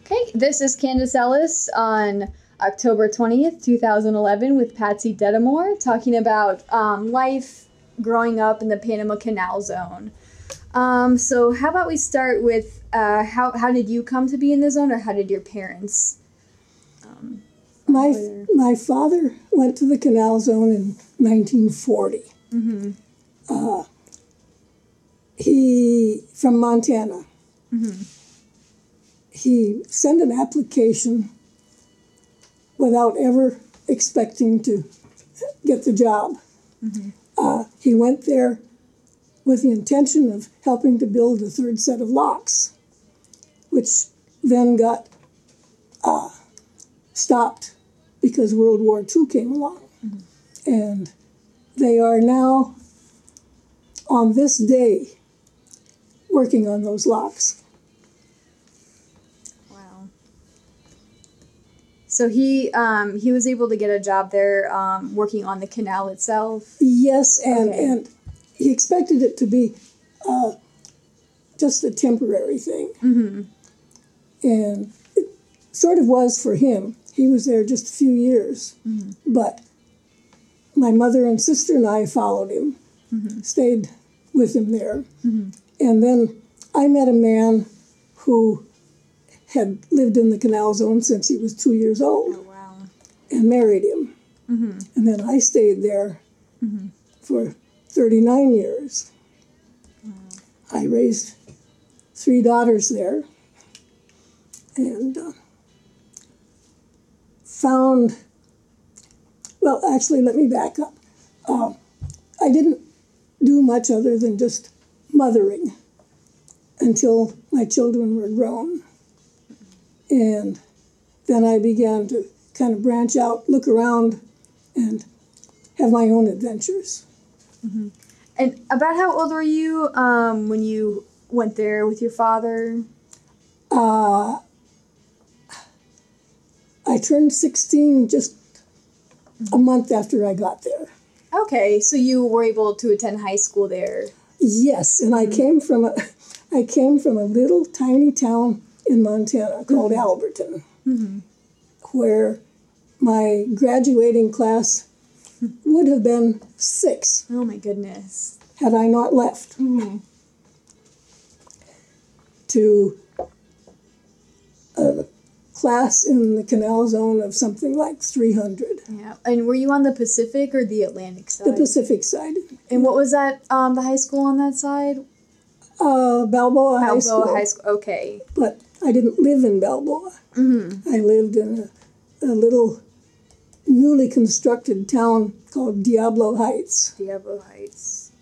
Hey, this is Candace Ellis on October 20th, 2011 with Patsy Dedamore talking about life growing up in the Panama Canal Zone. So how about we start with how did you come to be in the zone, or how did your parents? My father went to the Canal Zone in 1940. Mm-hmm. He from Montana. Mm-hmm. He sent an application without ever expecting to get the job. Mm-hmm. He went there with the intention of helping to build a third set of locks, which then got stopped because World War II came along. Mm-hmm. And they are now, on this day, working on those locks. Wow. So he was able to get a job there working on the canal itself? Yes, and he expected it to be just a temporary thing. Mm-hmm. And it sort of was for him. He was there just a few years. Mm-hmm. But my mother and sister and I followed him, Mm-hmm. stayed with him there. Mm-hmm. And then I met a man who had lived in the Canal Zone since he was 2 years old. Oh, wow. And married him. Mm-hmm. And then I stayed there Mm-hmm. for 39 years. Wow. I raised 3 daughters there and found, well, actually, let me back up. I didn't do much other than just mothering until my children were grown. And then I began to kind of branch out, look around, and have my own adventures. Mm-hmm. And about how old were you when you went there with your father? I turned 16 just a month after I got there. Okay, so you were able to attend high school there. Yes, and I came from a little tiny town in Montana called Alberton, where my graduating class would have been 6. Oh my goodness. Had I not left to a class in the Canal Zone of something like 300. Yeah, and were you on the Pacific or the Atlantic side? The Pacific side. And what was that, the high school on that side? Balboa High School. Balboa High School, okay. But I didn't live in Balboa. Mm-hmm. I lived in a little newly constructed town called Diablo Heights. Diablo Heights.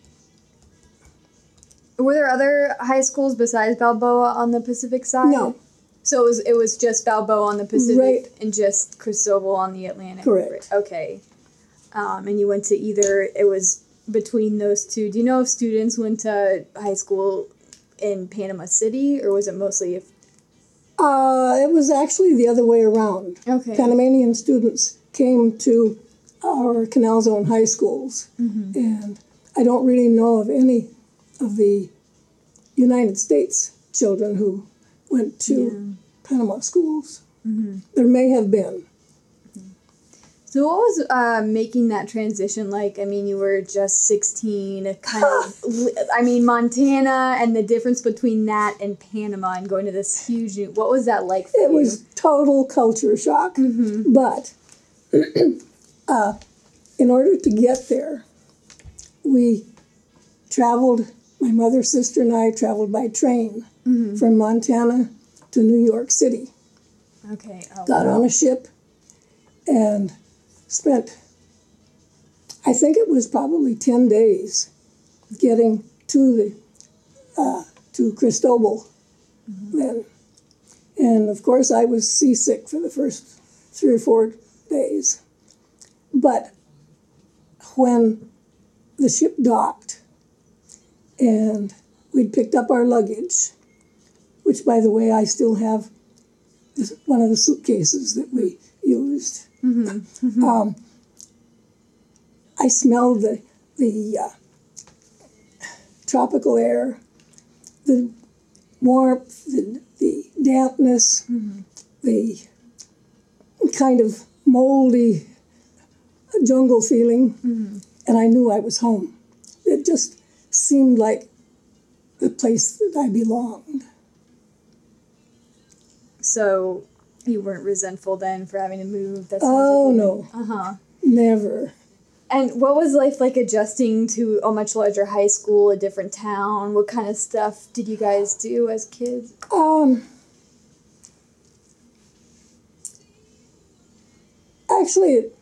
Were there other high schools besides Balboa on the Pacific side? No. So it was just Balboa on the Pacific Right. and just Cristobal on the Atlantic? Correct. Okay. And you went to it was between those two. Do you know if students went to high school in Panama City, or was it mostly... It was actually the other way around. Okay. Panamanian students came to our Canal Zone high schools, and I don't really know of any of the United States children who went to Panama schools. Mm-hmm. There may have been. So what was making that transition like? I mean, you were just 16, Montana, and the difference between that and Panama and going to this huge what was that like for you? It was total culture shock. Mm-hmm. But in order to get there, we traveled, my mother, sister, and I traveled by train from Montana to New York City. Okay. Oh, Got on a ship and spent, I think it was probably 10 days getting to Cristobal then. And of course I was seasick for the first 3 or 4 days. But when the ship docked and we'd picked up our luggage, which by the way I still have one of the suitcases that we used. I smelled the tropical air, the warmth, the dampness, the kind of moldy jungle feeling, and I knew I was home. It just seemed like the place that I belonged. So you weren't resentful then for having to move? That sounds Oh, like no. Uh-huh. Never. And what was life like adjusting to a much larger high school, a different town? What kind of stuff did you guys do as kids? Actually, it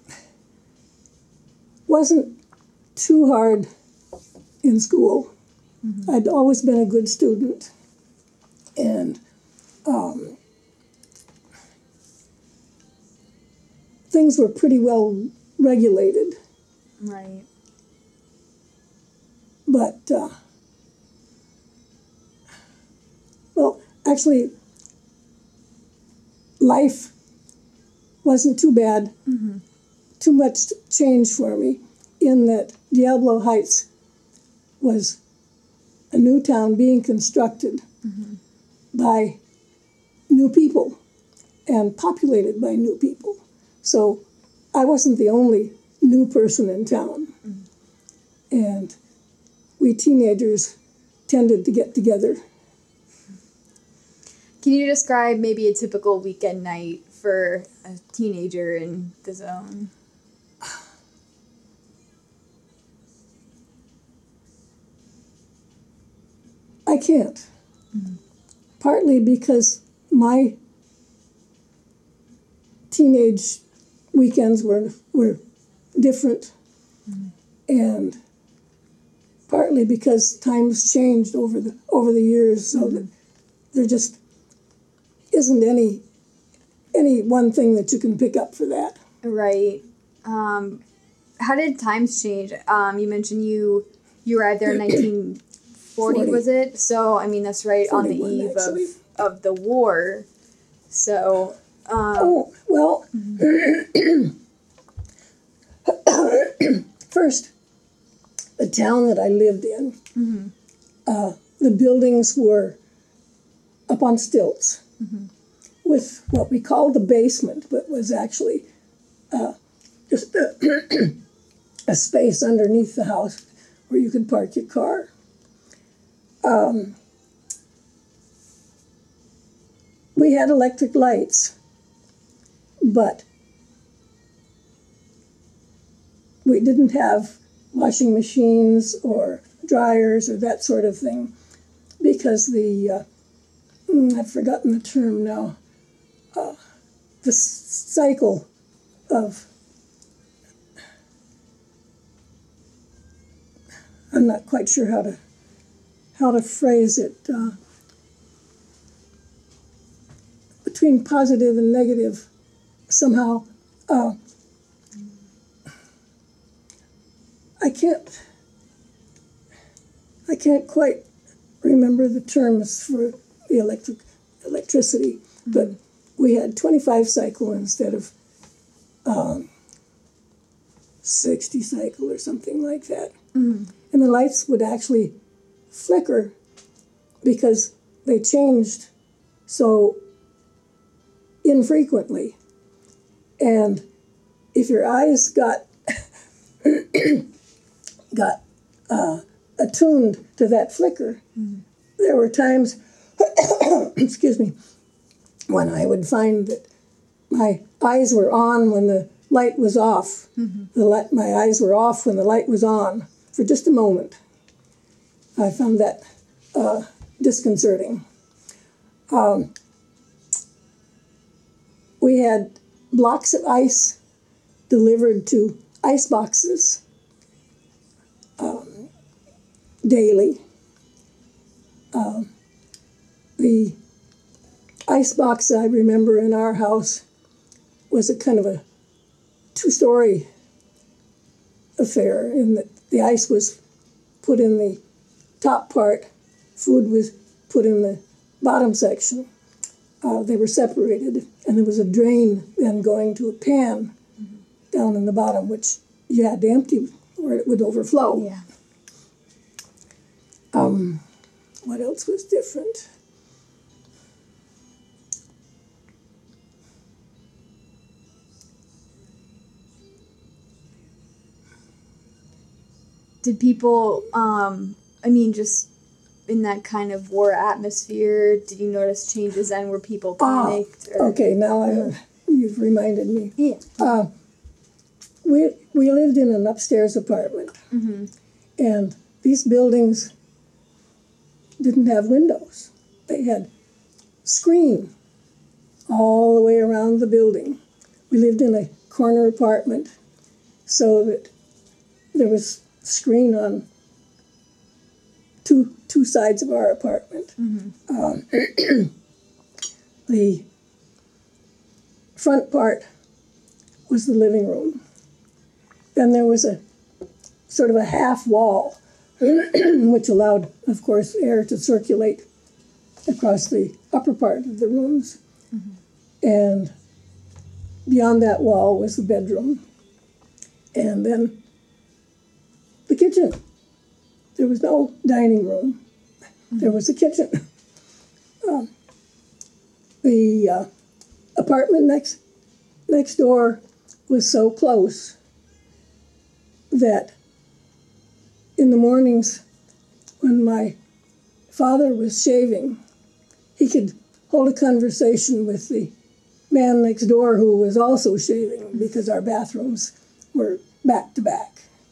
wasn't too hard in school. I'd always been a good student, and things were pretty well regulated. Right. But, well, actually, life wasn't too bad. Too much change for me, in that Diablo Heights was a new town being constructed by new people and populated by new people. So I wasn't the only new person in town. And we teenagers tended to get together. Can you describe maybe a typical weekend night for a teenager in the zone? I can't. Partly because my teenage weekends were different, and partly because times changed over the years, so that there just isn't any one thing that you can pick up for that. Right. How did times change? You mentioned you arrived there in 1940, was it? So, I mean, that's right on the 41, eve actually. of the war. So, Oh, well, first, the town that I lived in, the buildings were up on stilts with what we called the basement, but was actually just a space underneath the house where you could park your car. We had electric lights, but we didn't have washing machines or dryers or that sort of thing, because I've forgotten the term now, the cycle of, I'm not quite sure how to phrase it, between positive and negative somehow. I can't quite remember the terms for the electricity, but we had 25 cycle instead of 60 cycle or something like that. And the lights would actually flicker because they changed so infrequently. And if your eyes got attuned to that flicker, there were times, excuse me, when I would find that my eyes were on when the light was off. My eyes were off when the light was on for just a moment. I found that disconcerting. We had blocks of ice delivered to ice boxes daily. The ice box I remember in our house was a kind of a two-story affair, in that the ice was put in the top part, food was put in the bottom section. They were separated, and there was a drain then going to a pan down in the bottom, which you had to empty or it would overflow. yeah. What else was different? did people, I mean, just in that kind of war atmosphere, did you notice changes then? Were people panicked? Okay, now you've reminded me. Yeah. We lived in an upstairs apartment, and these buildings didn't have windows. They had screen all the way around the building. We lived in a corner apartment, so that there was screen on two sides of our apartment. The front part was the living room. Then there was a sort of a half wall, which allowed, of course, air to circulate across the upper part of the rooms. And beyond that wall was the bedroom. And then the kitchen. There was no dining room. There was a kitchen. The apartment next door was so close that in the mornings when my father was shaving, he could hold a conversation with the man next door who was also shaving because our bathrooms were back to back.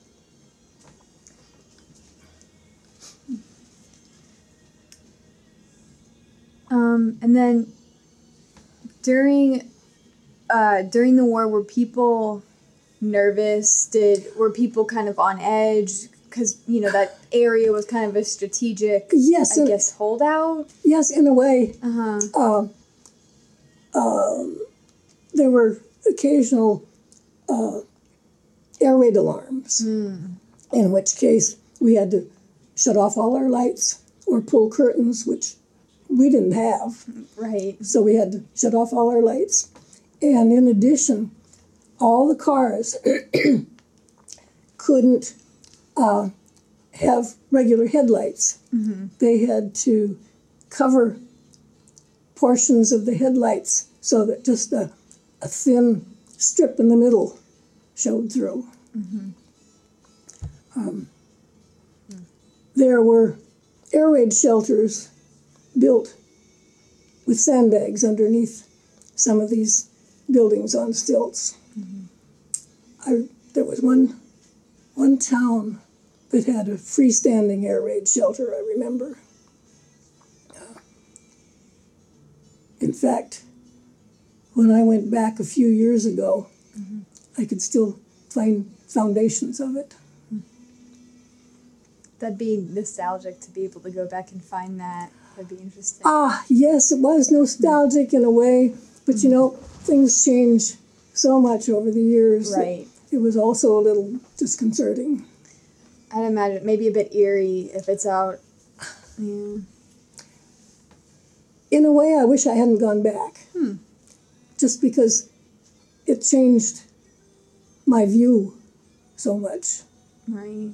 And then during the war, were people nervous? Were people kind of on edge? Because, that area was kind of a strategic, yes, I guess, holdout? Yes, in a way. There were occasional air raid alarms, in which case we had to shut off all our lights or pull curtains, which we didn't have. Right. So we had to shut off all our lights. And in addition, all the cars couldn't have regular headlights. They had to cover portions of the headlights so that just a thin strip in the middle showed through. There were air raid shelters built with sandbags underneath some of these buildings on stilts. There was one town that had a freestanding air raid shelter, I remember. In fact, when I went back a few years ago, I could still find foundations of it. That'd be nostalgic to be able to go back and find that. That'd be interesting. Yes, it was nostalgic in a way, but things change so much over the years. Right. It was also a little disconcerting. I'd imagine maybe a bit eerie if it's out. Yeah. In a way, I wish I hadn't gone back. Just because it changed my view so much. Right.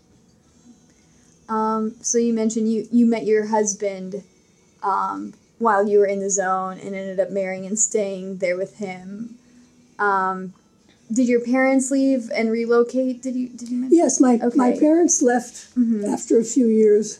So you mentioned you met your husband while you were in the zone and ended up marrying and staying there with him. Did your parents leave and relocate? Did you mention? Yes, my parents left after a few years.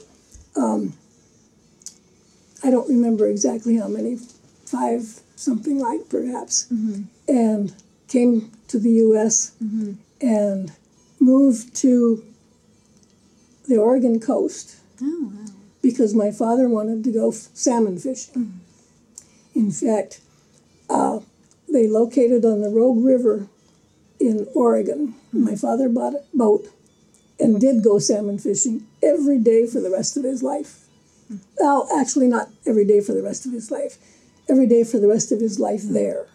I don't remember exactly how many, 5, something like perhaps, and came to the U.S. And moved to the Oregon coast because my father wanted to go salmon fishing. In fact, they located on the Rogue River in Oregon. My father bought a boat and did go salmon fishing every day for the rest of his life. Well, actually not every day for the rest of his life. Every day for the rest of his life there.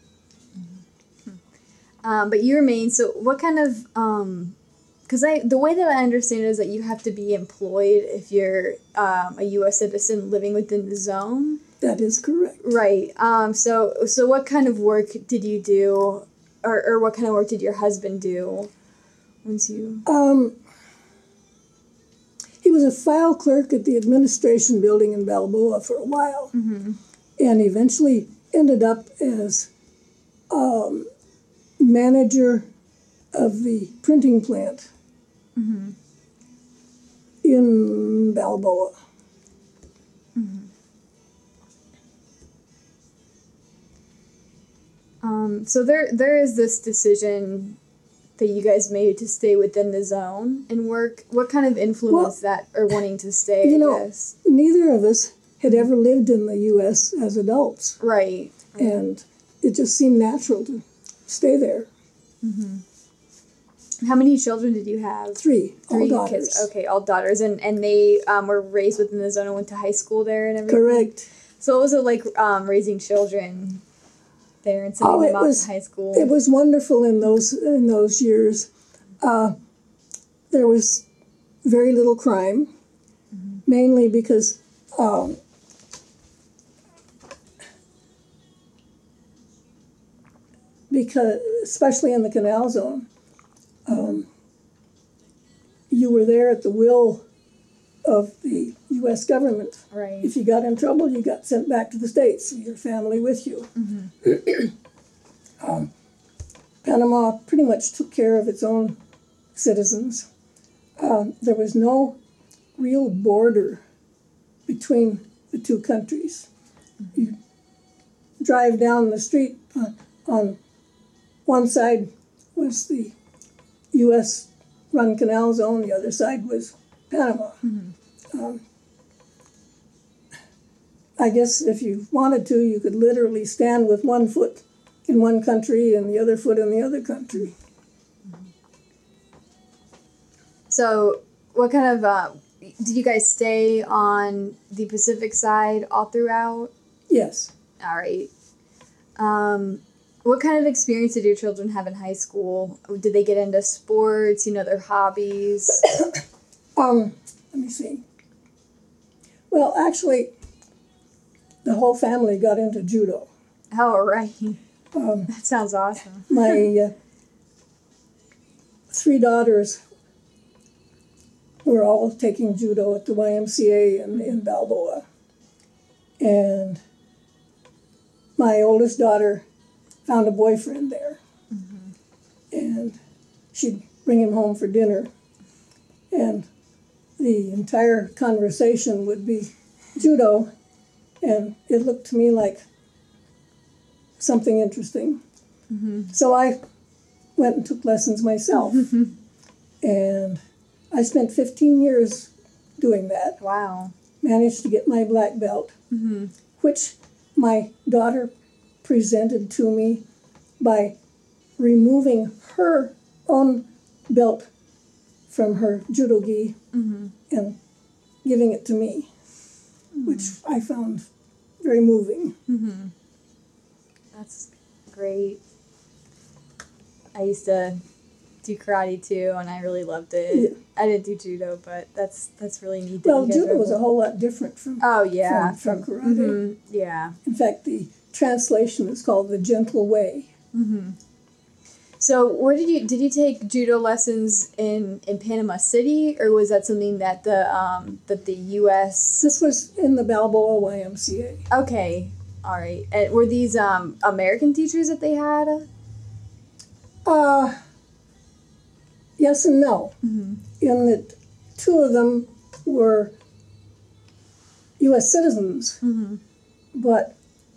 But you remain, so what kind of, because the way that I understand it is that you have to be employed if you're a U.S. citizen living within the zone. That is correct. Right. So what kind of work did you do, or what kind of work did your husband do once you... He was a file clerk at the administration building in Balboa for a while, and eventually ended up as manager of the printing plant in Balboa. So there is this decision that you guys made to stay within the zone and work. What kind of influenced that or wanting to stay? You I know, guess? neither of us had ever lived in the U.S. as adults, Right. and it just seemed natural to stay there. How many children did you have? Three, all Three daughters. kids. Okay, all daughters, and they were raised within the zone and went to high school there and everything. Correct. So what was it like raising children there and sending them out to high school? It was wonderful in those years. There was very little crime, mainly because especially in the Canal Zone, you were there at the will of the U.S. government. Right. If you got in trouble, you got sent back to the States, your family with you. Panama pretty much took care of its own citizens. There was no real border between the two countries. You drive down the street, on one side was the U.S. run Canal Zone, the other side was Panama. I guess if you wanted to, you could literally stand with one foot in one country and the other foot in the other country. So what kind of, did you guys stay on the Pacific side all throughout? Yes. All right. What kind of experience did your children have in high school? Did they get into sports, their hobbies? Let me see. Well, actually, the whole family got into judo. Oh, right. That sounds awesome. My three daughters were all taking judo at the YMCA in Balboa. And my oldest daughter found a boyfriend there. And she'd bring him home for dinner. And the entire conversation would be judo. And it looked to me like something interesting. So I went and took lessons myself. And I spent 15 years doing that. Wow. Managed to get my black belt, which my daughter presented to me by removing her own belt from her judo gi and giving it to me, which I found very moving. That's great. I used to do karate too, and I really loved it. Yeah. I didn't do judo, but that's really neat. That Well, you guys judo were was a able- whole lot different from from karate. Yeah. In fact, the translation is called the gentle way. So where did you take judo lessons in Panama City, or was that something that the U.S. This was in the Balboa YMCA. Okay, all right. And were these American teachers that they had? Yes and no. In that two of them were U.S. citizens, but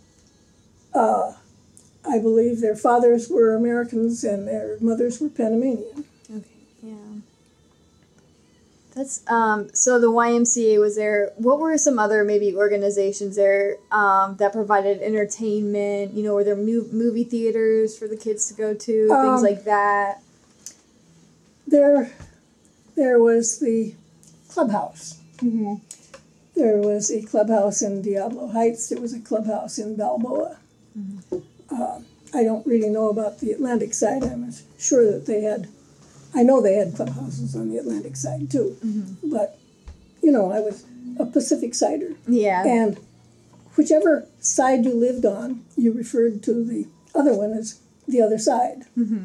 I believe their fathers were Americans and their mothers were Panamanian. Okay, yeah. That's so the YMCA was there. What were some other maybe organizations there that provided entertainment? Were there movie theaters for the kids to go to, things like that? There was the clubhouse. There was a clubhouse in Diablo Heights. There was a clubhouse in Balboa. I don't really know about the Atlantic side. I'm sure that I know they had clubhouses on the Atlantic side too. But, I was a Pacific sider. Yeah. And whichever side you lived on, you referred to the other one as the other side.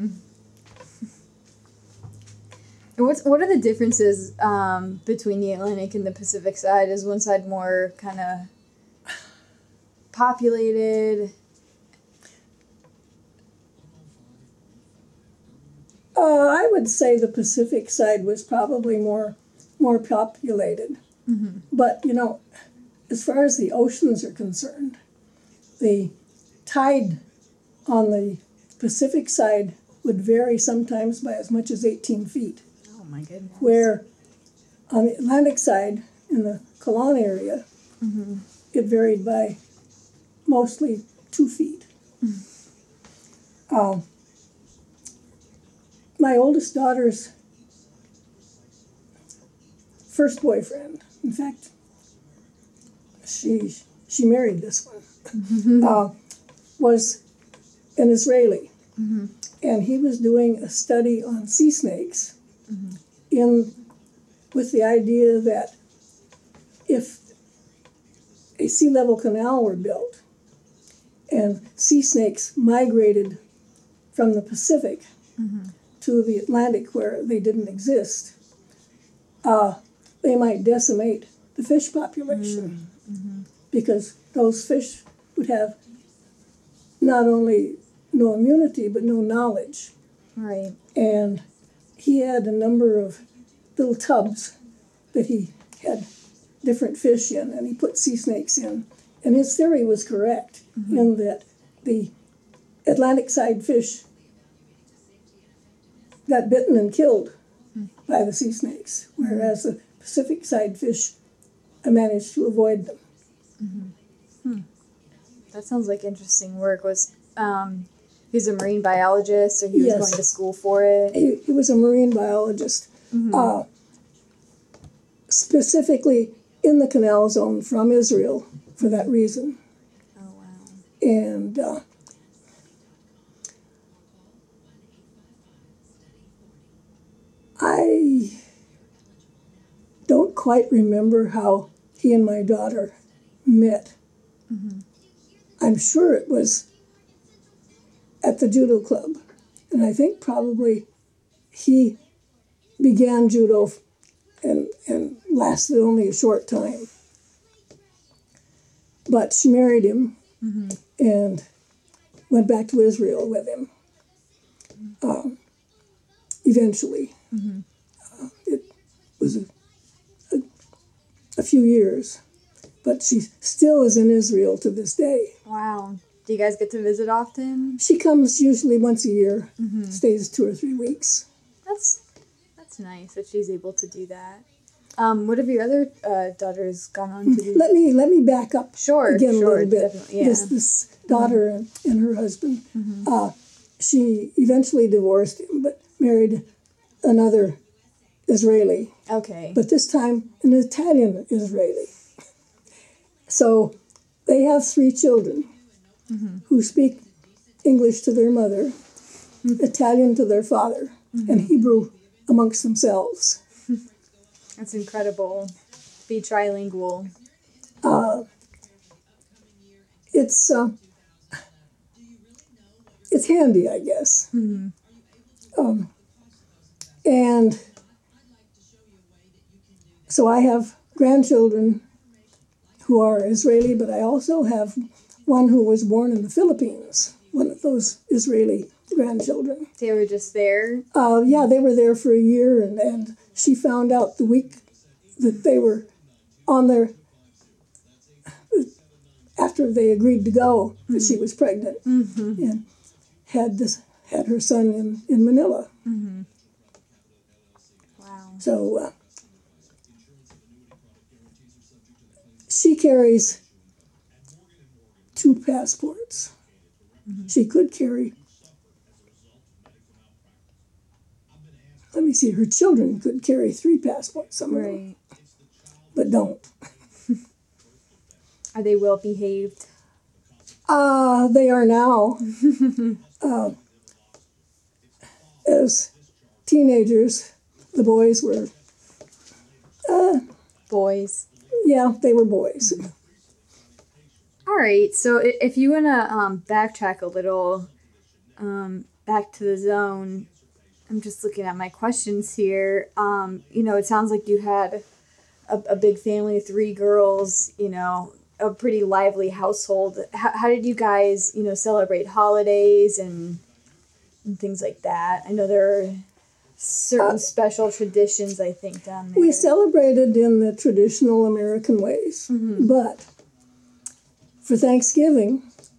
And what are the differences between the Atlantic and the Pacific side? Is one side more kind of populated? I would say the Pacific side was probably more more populated. But, you know, as far as the oceans are concerned, the tide on the Pacific side would vary sometimes by as much as 18 feet, Oh my goodness. where on the Atlantic side, in the Kelowna area, it varied by mostly 2 feet. My oldest daughter's first boyfriend, in fact, she married this one, was an Israeli. And he was doing a study on sea snakes with the idea that if a sea level canal were built and sea snakes migrated from the Pacific to the Atlantic where they didn't exist, they might decimate the fish population because those fish would have not only no immunity but no knowledge. Right. And he had a number of little tubs that he had different fish in, and he put sea snakes in. And his theory was correct in that the Atlantic side fish got bitten and killed by the sea snakes, whereas the Pacific side fish managed to avoid them. That sounds like interesting work. Was he's a marine biologist, or he was Yes. going to school for it? He was a marine biologist, specifically in the canal zone from Israel for that reason. Oh wow. And I don't quite remember how he and my daughter met. I'm sure it was at the judo club. And I think probably he began judo and lasted only a short time. But she married him and went back to Israel with him eventually. It was a few years, but she still is in Israel to this day. Wow. Do you guys get to visit often? She comes usually once a year, stays 2 or 3 weeks. That's nice that she's able to do that. What have your other daughters gone on to do? Let me back up Sure, again a sure, little bit. definitely, yeah. This daughter and her husband, she eventually divorced him, but married another Israeli, Okay. but this time an Italian Israeli. So they have 3 children who speak English to their mother, Italian to their father, and Hebrew amongst themselves. That's incredible. Be trilingual. It's handy, I guess. And so I have grandchildren who are Israeli, but I also have one who was born in the Philippines, one of those Israeli grandchildren. They were just there. Yeah, they were there for a year, and she found out the week that they were on their, after they agreed to go, that she was pregnant, and had her son in Manila. Wow. So she carries 2 passports. She could carry, let me see, her children could carry 3 passports, some of them, Right. but don't. Are they well behaved? They are now. As teenagers, the boys were, Boys. yeah, they were boys. All right. So if you want to backtrack a little, back to the zone, I'm just looking at my questions here. It sounds like you had a big family, 3 girls, a pretty lively household. How did you guys, celebrate holidays and things like that? I know there are certain special traditions, I think, down there. We celebrated in the traditional American ways, but for Thanksgiving,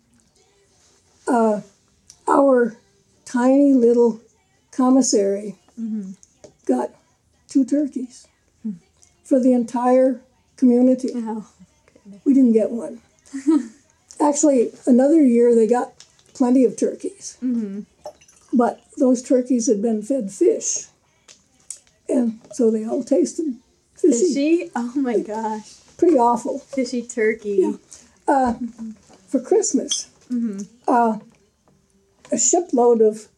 our tiny little commissary got 2 turkeys for the entire community. Oh, goodness. We didn't get one. Actually, another year they got plenty of turkeys. But those turkeys had been fed fish. And so they all tasted fishy. Fishy? Oh my gosh. Pretty awful. Fishy turkey. Yeah. For Christmas, a shipload of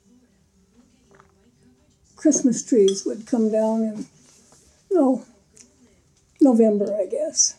Christmas trees would come down in, November, I guess.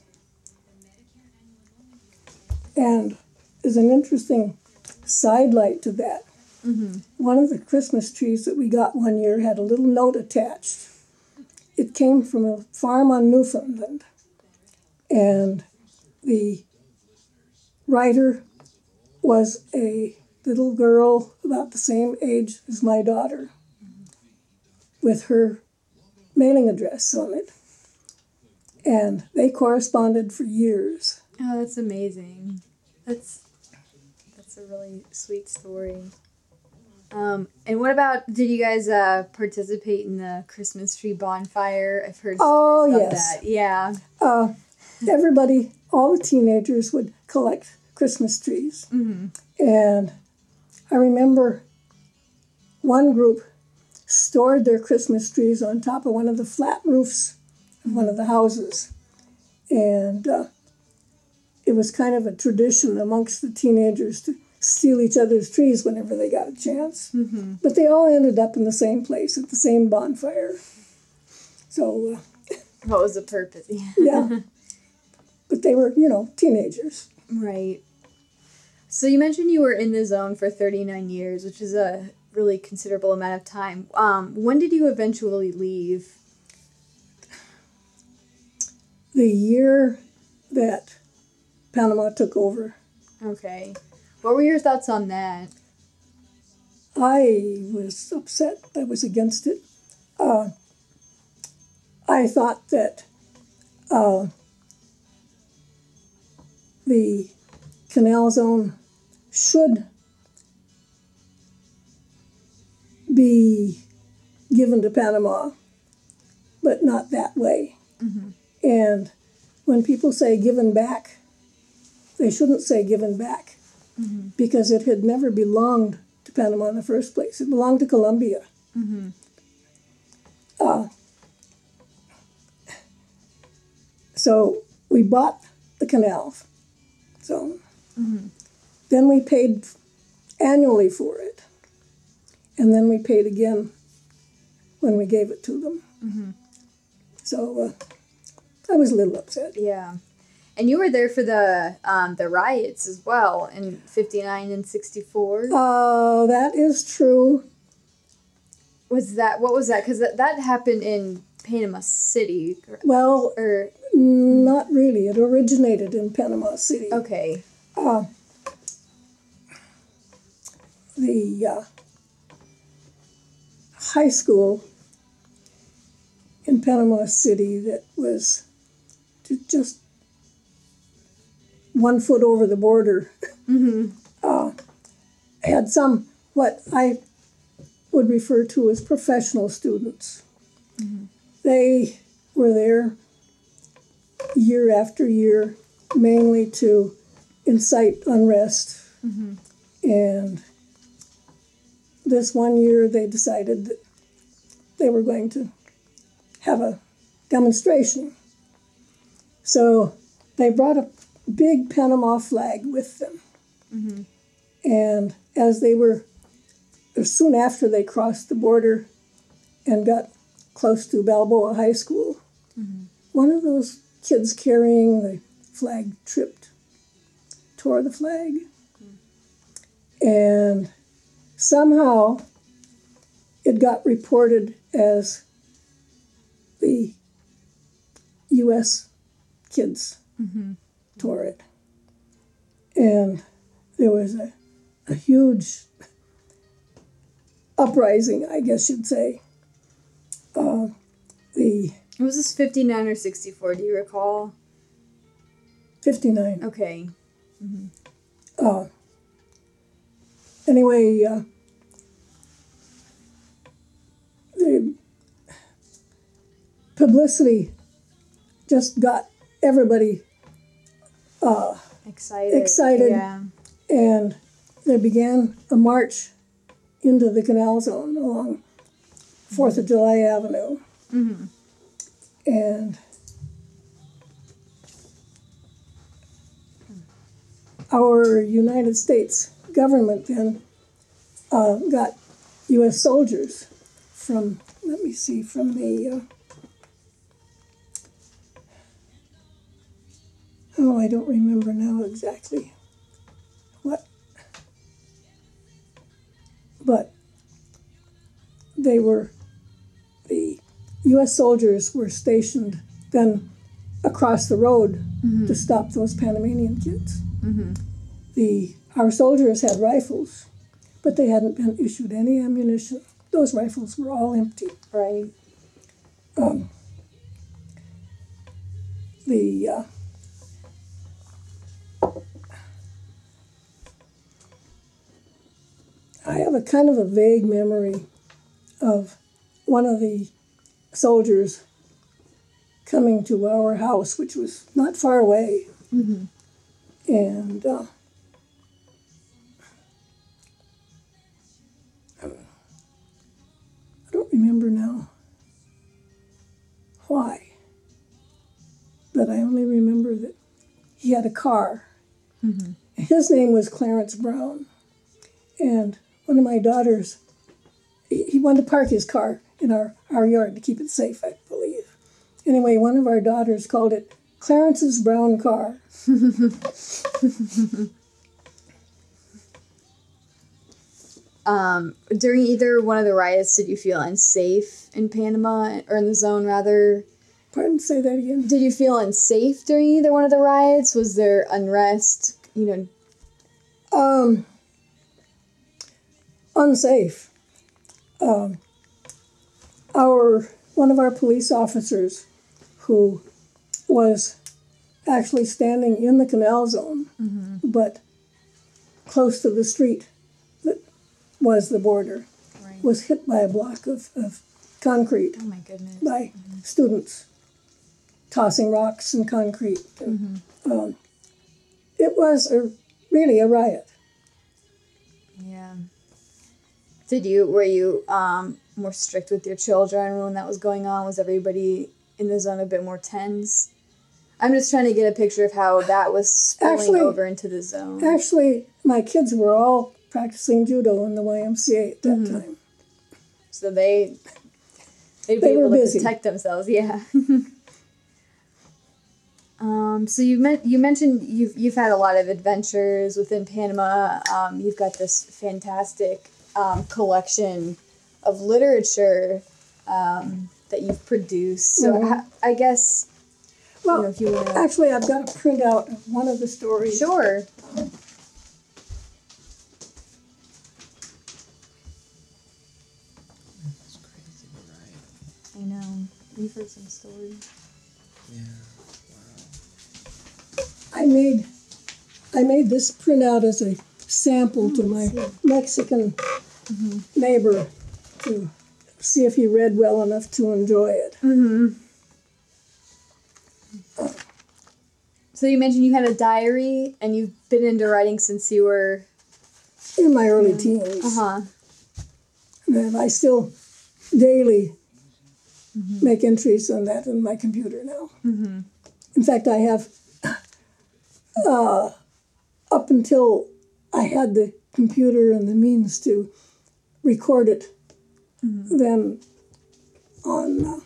And there's an interesting sidelight to that. One of the Christmas trees that we got one year had a little note attached. It came from a farm on Newfoundland. And the writer was a little girl about the same age as my daughter, with her mailing address on it. And they corresponded for years. Oh, that's amazing. That's a really sweet story. And what about, did you guys participate in the Christmas tree bonfire? I've heard stories about that. Yeah. Everybody, all the teenagers would collect Christmas trees. And I remember one group stored their Christmas trees on top of one of the flat roofs of one of the houses. And it was kind of a tradition amongst the teenagers to steal each other's trees whenever they got a chance. But they all ended up in the same place at the same bonfire. So, what was the purpose? Yeah. But they were, teenagers. Right. So you mentioned you were in the zone for 39 years, which is a really considerable amount of time. When did you eventually leave? The year that Panama took over. Okay. What were your thoughts on that? I was upset. I was against it. I thought that the canal zone should be given to Panama, but not that way. And when people say given back, they shouldn't say given back, because it had never belonged to Panama in the first place. It belonged to Colombia. So we bought the canal zone. Then we paid annually for it. And then we paid again when we gave it to them. So I was a little upset. Yeah. And you were there for the riots as well in 59 and 64. That is true. What was that? Because that happened in Panama City. Well, or not really. It originated in Panama City. Okay. The high school in Panama City that was just 1 foot over the border had some, what I would refer to as professional students. They were there year after year, mainly to incite unrest. And this one year they decided that they were going to have a demonstration. So they brought a big Panama flag with them. And as they were, soon after they crossed the border and got close to Balboa High School, one of those kids carrying the flag tripped, tore the flag. And somehow it got reported as the U.S. kids tore it. And there was a huge uprising, I guess you'd say. The Was this 59 or 64? Do you recall? 59. Okay. Anyway, the publicity just got everybody excited. Yeah. And they began a march into the Canal Zone along 4th of July Avenue. Mm-hmm. And our United States government then got U.S. soldiers from, let me see, from the, I don't remember now exactly what, but the U.S. soldiers were stationed then across the road to stop those Panamanian kids. Our soldiers had rifles, but they hadn't been issued any ammunition. Those rifles were all empty. Right. I have a kind of a vague memory of one of the soldiers coming to our house, which was not far away. And I don't remember now why, but I only remember that he had a car. His name was Clarence Brown, and one of my daughters, he wanted to park his car in our yard to keep it safe, I believe. Anyway, one of our daughters called it Clarence's brown car. During either one of the riots, did you feel unsafe in Panama, or in the zone rather? Pardon, say that again? Did you feel unsafe during either one of the riots? Was there unrest? Unsafe. One of our police officers, who was actually standing in the Canal Zone, but close to the street that was the border, was hit by a block of concrete. Oh my goodness. By students tossing rocks and concrete. It was really a riot. Yeah. Were you more strict with your children when that was going on? Was everybody in the zone a bit more tense? I'm just trying to get a picture of how that was spilling over into the zone. Actually, my kids were all practicing judo in the YMCA at that time. So they'd be able to protect themselves, yeah. So you mentioned you've had a lot of adventures within Panama. You've got this fantastic collection of literature that you've produced. So I guess, well, if you want to... Actually, I've got a printout of one of the stories. Sure. That's crazy, right? I know. We've heard some stories. Yeah. I made this printout as a sample to my Mexican neighbor to see if he read well enough to enjoy it. So you mentioned you had a diary, and you've been into writing since you were... In my early teens. And I still daily make entries on that in my computer now. In fact, I have... up until I had the computer and the means to record it, then on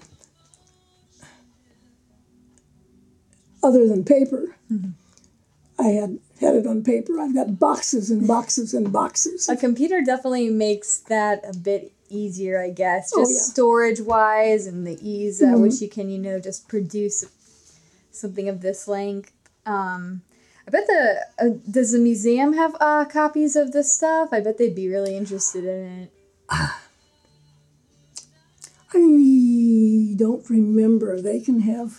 other than paper, I had it on paper. I've got boxes and boxes and boxes. A computer definitely makes that a bit easier, I guess, just storage-wise, and the ease at which you can, just produce something of this length. I bet does the museum have copies of this stuff? I bet they'd be really interested in it. I don't remember. They can have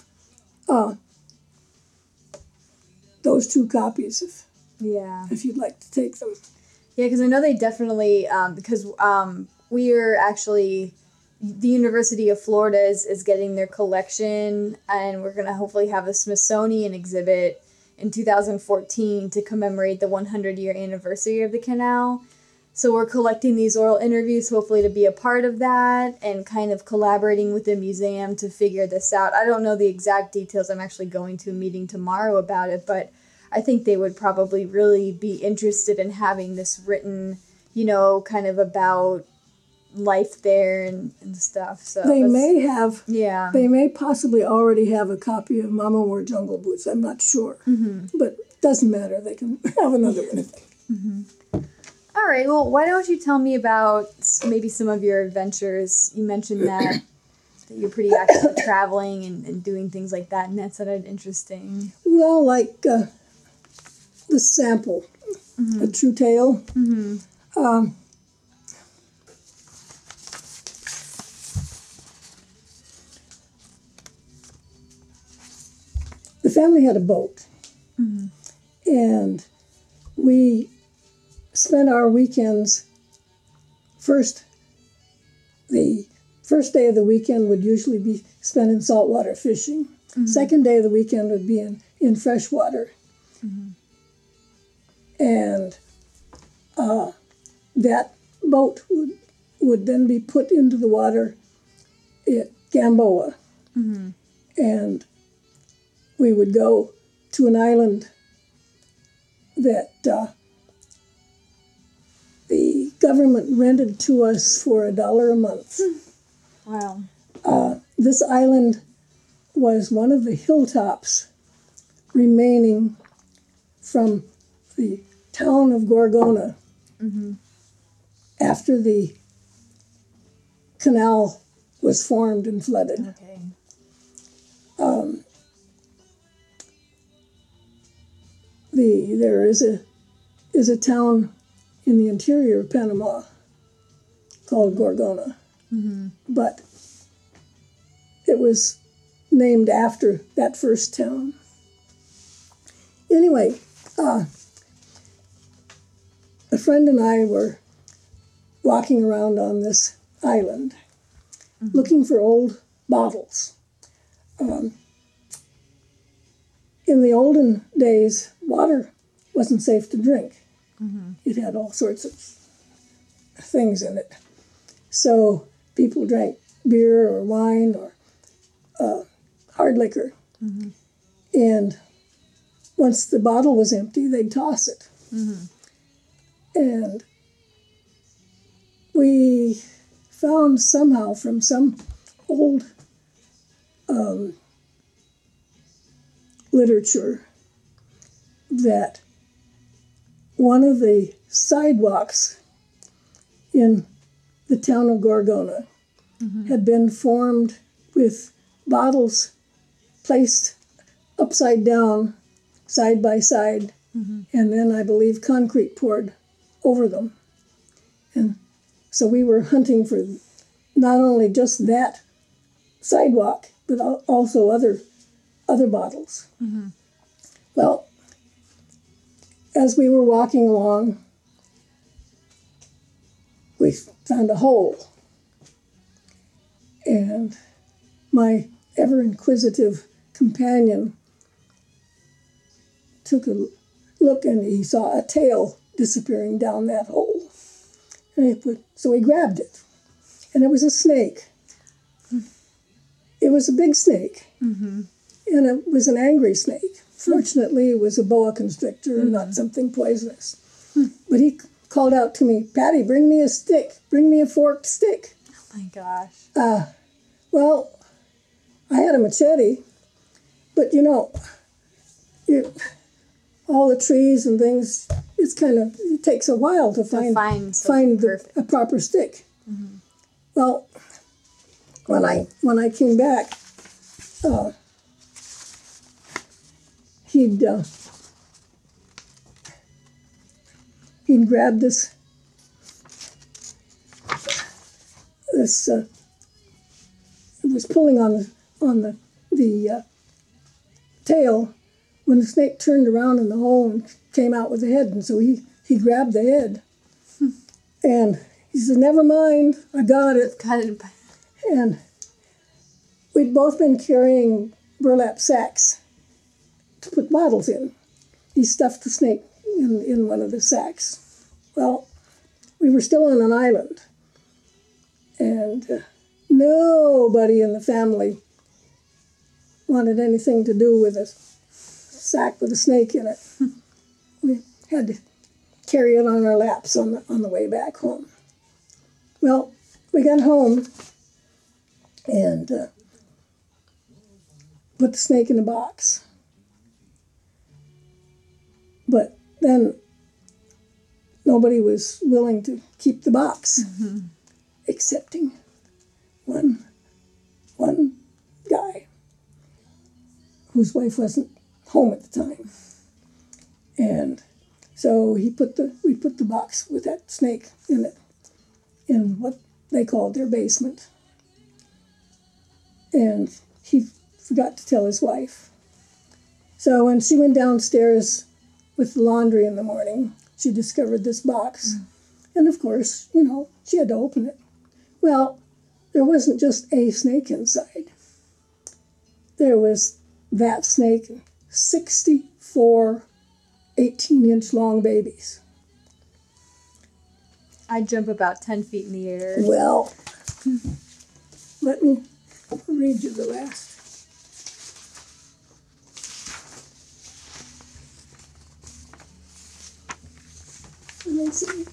those 2 copies Yeah. if you'd like to take them. Yeah, because I know they definitely, because we're actually, the University of Florida is getting their collection, and we're going to hopefully have a Smithsonian exhibit in 2014 to commemorate the 100-year anniversary of the canal. So we're collecting these oral interviews, hopefully to be a part of that, and kind of collaborating with the museum to figure this out. I don't know the exact details. I'm actually going to a meeting tomorrow about it, but I think they would probably really be interested in having this written, kind of about life there and stuff. So They may have, yeah. they may possibly already have a copy of Mama Wore Jungle Boots. I'm not sure. But it doesn't matter. They can have another one if they. All right, well, why don't you tell me about maybe some of your adventures? You mentioned that you're pretty active traveling and doing things like that, and that sounded interesting. Well, like the sample, A True Tale. The family had a boat, and we spent our weekends the first day of the weekend would usually be spent in saltwater fishing. Second day of the weekend would be in freshwater. And that boat would then be put into the water at Gamboa. And we would go to an island that the government rented to us for $1 a month. Wow. This island was one of the hilltops remaining from the town of Gorgona after the canal was formed and flooded. Okay. There is a town in the interior of Panama called Gorgona, but it was named after that first town. Anyway, a friend and I were walking around on this island looking for old bottles. In the olden days, water wasn't safe to drink. It had all sorts of things in it. So people drank beer or wine or hard liquor. And once the bottle was empty, they'd toss it. And we found somehow from some old literature that one of the sidewalks in the town of Gorgona had been formed with bottles placed upside down, side by side, and then I believe concrete poured over them. And so we were hunting for not only just that sidewalk, but also other bottles. Well, as we were walking along, we found a hole. And my ever-inquisitive companion took a look and he saw a tail disappearing down that hole. So he grabbed it. And it was a snake. It was a big snake. And it was an angry snake. Fortunately, it was a boa constrictor and not something poisonous. But he called out to me, "Patty, bring me a stick. Bring me a forked stick." Oh my gosh. Well, I had a machete, but all the trees and things, it takes a while to find a proper stick. Well, when I came back, he'd grabbed this was pulling on the tail when the snake turned around in the hole and came out with the head. And so he grabbed the head. And he said, "Never mind, I got it." Got it. And we'd both been carrying burlap sacks to put bottles in. He stuffed the snake in one of the sacks. Well, we were still on an island. And nobody in the family wanted anything to do with a sack with a snake in it. We had to carry it on our laps on the way back home. Well, we got home and put the snake in a box. But then nobody was willing to keep the box, excepting one guy whose wife wasn't home at the time. And so we put the box with that snake in it in what they called their basement. And he forgot to tell his wife. So when she went downstairs with the laundry in the morning, she discovered this box. And of course, she had to open it. Well, there wasn't just a snake inside. There was that snake and 64 18-inch long babies. I'd jump about 10 feet in the air. Well, let me read you the last. Let me see.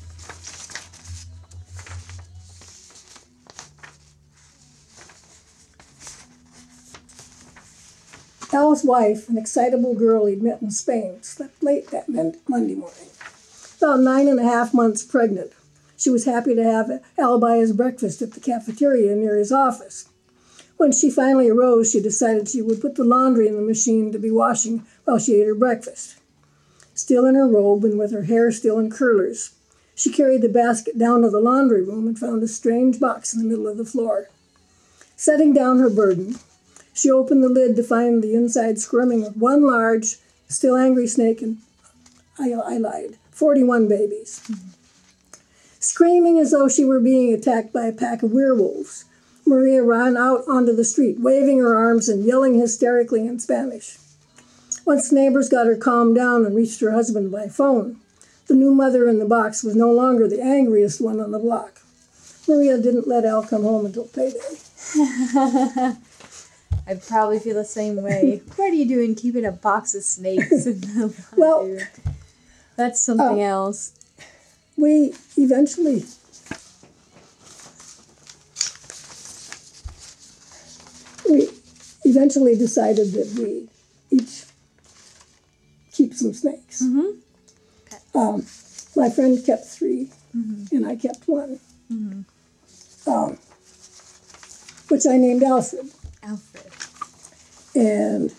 Al's wife, an excitable girl he'd met in Spain, slept late that Monday morning. About 9.5 months pregnant, she was happy to have Al buy his breakfast at the cafeteria near his office. When she finally arose, she decided she would put the laundry in the machine to be washing while she ate her breakfast. Still in her robe and with her hair still in curlers, she carried the basket down to the laundry room and found a strange box in the middle of the floor. Setting down her burden, she opened the lid to find the inside squirming with one large, still angry snake and, I lied, 41 babies. Screaming as though she were being attacked by a pack of werewolves, Maria ran out onto the street, waving her arms and yelling hysterically in Spanish. Once neighbors got her calmed down and reached her husband by phone, the new mother in the box was no longer the angriest one on the block. Maria didn't let Al come home until payday. I'd probably feel the same way. What are you doing keeping a box of snakes in the Well, that's something else. we eventually decided that we each keep some snakes. My friend kept 3, and I kept 1, which I named Alfred. Alfred. And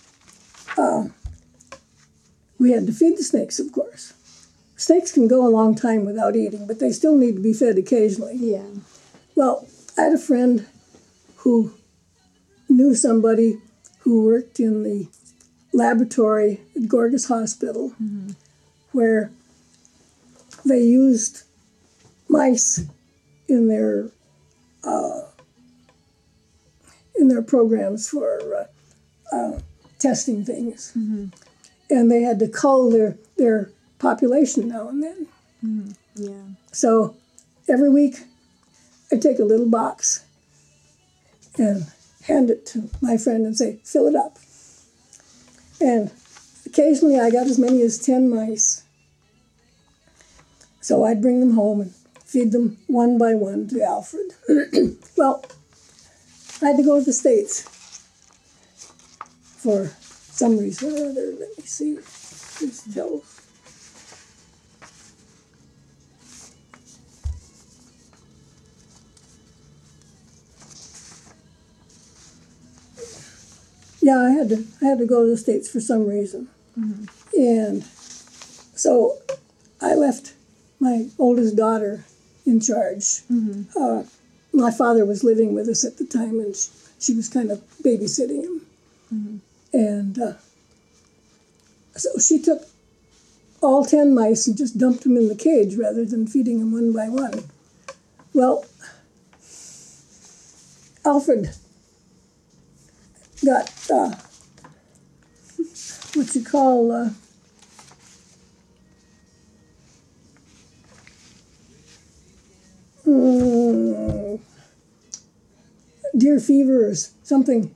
we had to feed the snakes, of course. Snakes can go a long time without eating, but they still need to be fed occasionally. Yeah. Well, I had a friend who knew somebody who worked in the laboratory at Gorgas Hospital, where they used mice in their programs for testing things, and they had to cull their population now and then. Yeah. So every week, I'd take a little box and hand it to my friend and say, "Fill it up." And occasionally I got as many as 10 mice. So I'd bring them home and feed them one by one to Alfred. Well, I had to go to the States for some reason or other. Let me see. This tells. Yeah, I had to go to the States for some reason. And so I left my oldest daughter in charge. my father was living with us at the time, and she was kind of babysitting him. And so she took all 10 mice and just dumped them in the cage rather than feeding them one by one. Well, Alfred got what you call deer fever or something.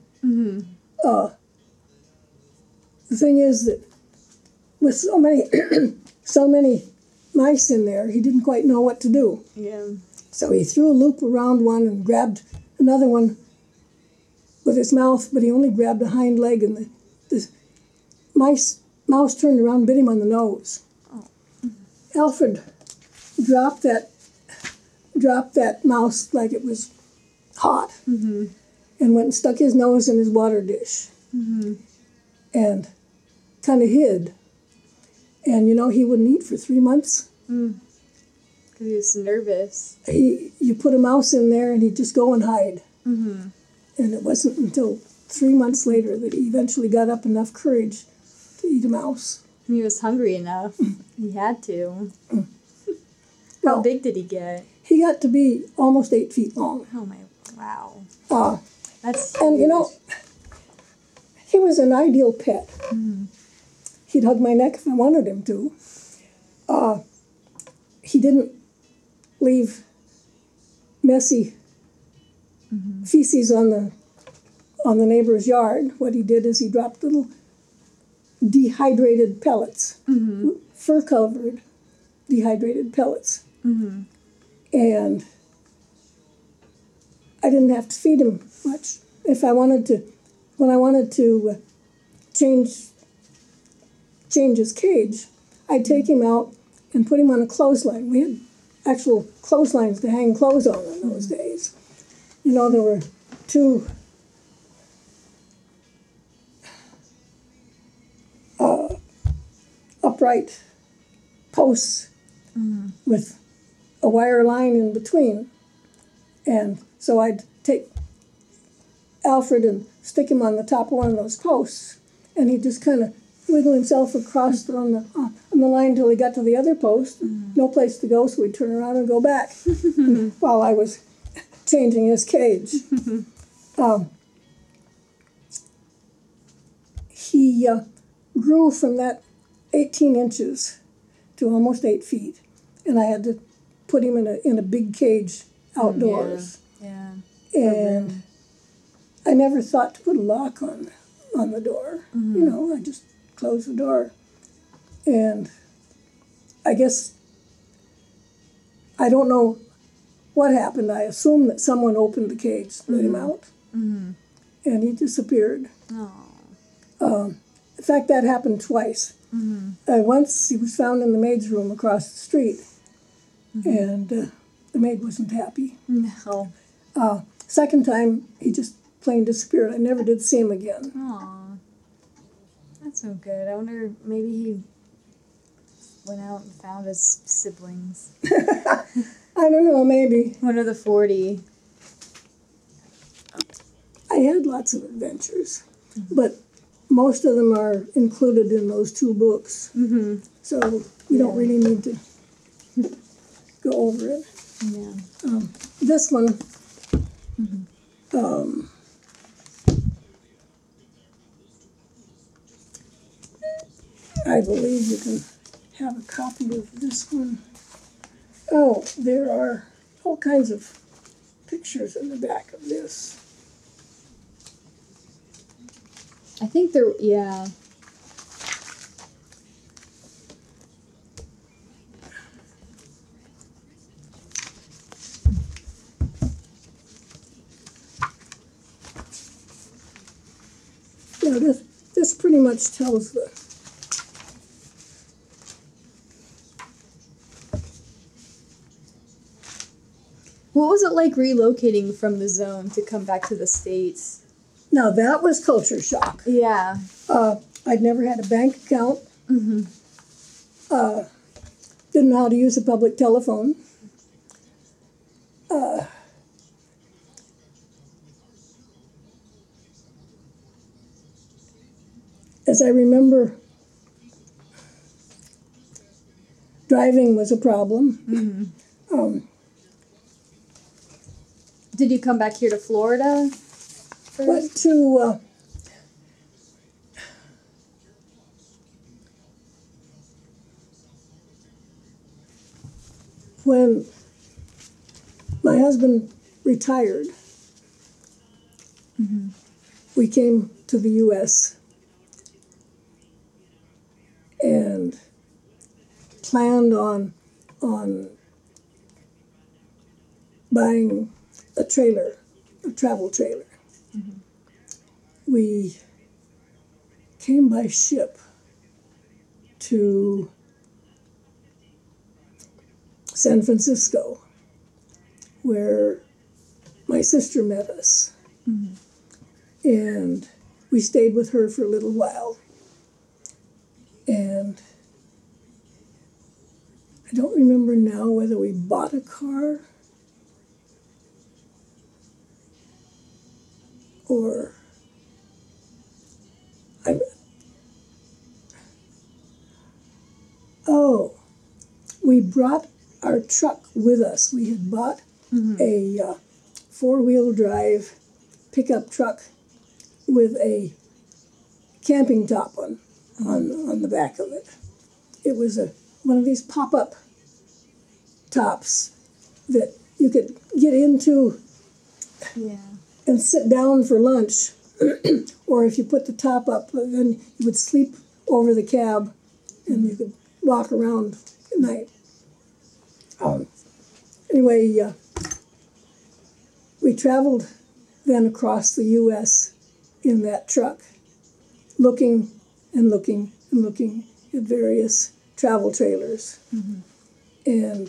The thing is that with so many so many mice in there, he didn't quite know what to do. Yeah. So he threw a loop around one and grabbed another one with his mouth, but he only grabbed a hind leg, and the mouse turned around and bit him on the nose. Oh. Alfred dropped that mouse like it was hot, and went and stuck his nose in his water dish, and kind of hid. And he wouldn't eat for 3 months. Because he was nervous. You put a mouse in there, and he'd just go and hide. And it wasn't until 3 months later that he eventually got up enough courage to eat a mouse. He was hungry enough. He had to. How Well, big did he get? he got to be almost 8 feet long. Oh my, wow. That's And huge. he was an ideal pet. He'd hug my neck if I wanted him to. He didn't leave messy feces on the neighbor's yard. What he did is he dropped little dehydrated pellets, fur-covered dehydrated pellets. And I didn't have to feed him much. If I wanted to, when I wanted to change his cage, I'd take him out and put him on a clothesline. We had actual clotheslines to hang clothes on in those days. There were two upright posts with a wire line in between. And so I'd take Alfred and stick him on the top of one of those posts, and he'd just kind of wiggle himself across on the line until he got to the other post. No place to go, so we'd turn around and go back while I was changing his cage. He grew from that 18 inches to almost 8 feet, and I had to put him in a big cage outdoors. Yeah. And I never thought to put a lock on the door. I just closed the door. And I guess, I don't know what happened. I assume that someone opened the cage, let him out, and he disappeared. Oh. In fact, that happened twice. Once he was found in the maid's room across the street, and the maid wasn't happy. No. Second time, he just plain disappeared. I never did see him again. Aw. That's so good. I wonder, maybe he went out and found his siblings. I don't know, maybe. One of the 40. I had lots of adventures, but most of them are included in those 2 books. So you don't really need to go over it. Yeah. This one, I believe you can have a copy of this one. Oh, there are all kinds of pictures in the back of this. I think there, yeah. This pretty much tells the What was it like relocating from the zone to come back to the States? Now that was culture shock. Yeah. I'd never had a bank account. Didn't know how to use a public telephone. as I remember, driving was a problem. Did you come back here to Florida first? Went to when my husband retired, we came to the U.S. and planned on buying a trailer, a travel trailer. We came by ship to San Francisco, where my sister met us. And we stayed with her for a little while. And I don't remember now whether we bought a car or we brought our truck with us. We had bought a four-wheel drive pickup truck with a camping top on the back of it. It was one of these pop-up tops that you could get into and sit down for lunch. Or if you put the top up, then you would sleep over the cab and you could walk around at night. Anyway, we traveled then across the U.S. in that truck, looking and looking and looking at various travel trailers. And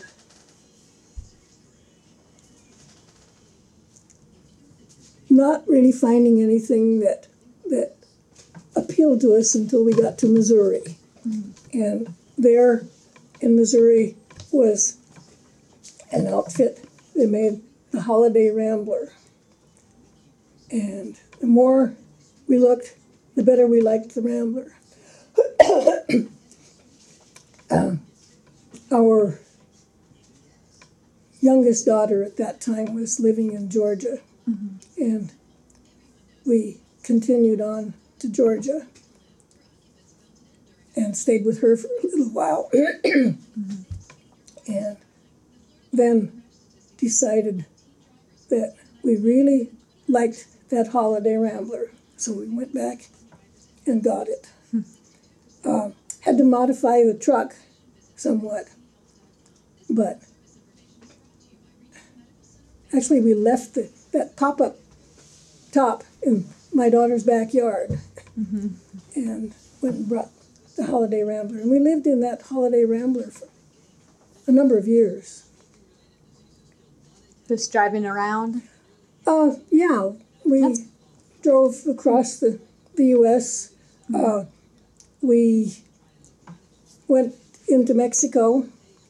not really finding anything that appealed to us until we got to Missouri. And there in Missouri was an outfit that made the Holiday Rambler. And the more we looked, the better we liked the Rambler. Our youngest daughter at that time was living in Georgia. And we continued on to Georgia and stayed with her for a little while. And then decided that we really liked that Holiday Rambler. So we went back and got it. Had to modify the truck somewhat, but actually we left that pop-up top in my daughter's backyard and went and brought the Holiday Rambler. And we lived in that Holiday Rambler for a number of years. Just driving around? Yeah, we drove across the U.S. We went into Mexico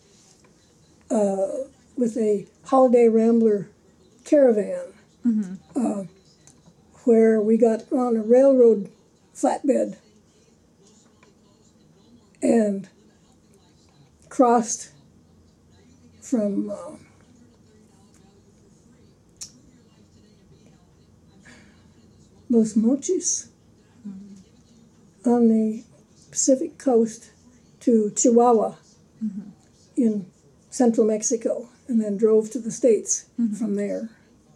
with a Holiday Rambler caravan, where we got on a railroad flatbed and crossed from Los Mochis on the Pacific coast to Chihuahua in central Mexico, and then drove to the States from there.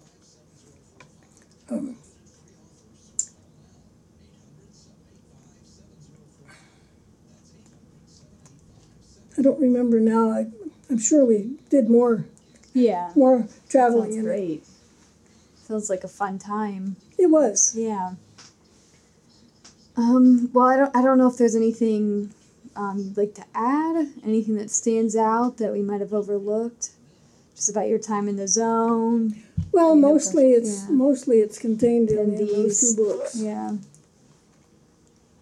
I don't remember now. I'm sure we did more traveling. Sounds great. Feels like a fun time. It was. Yeah. Well, I don't know if there's anything you'd like to add, anything that stands out that we might have overlooked, just about your time in the zone. Well, mostly it's contained in those two books. Yeah.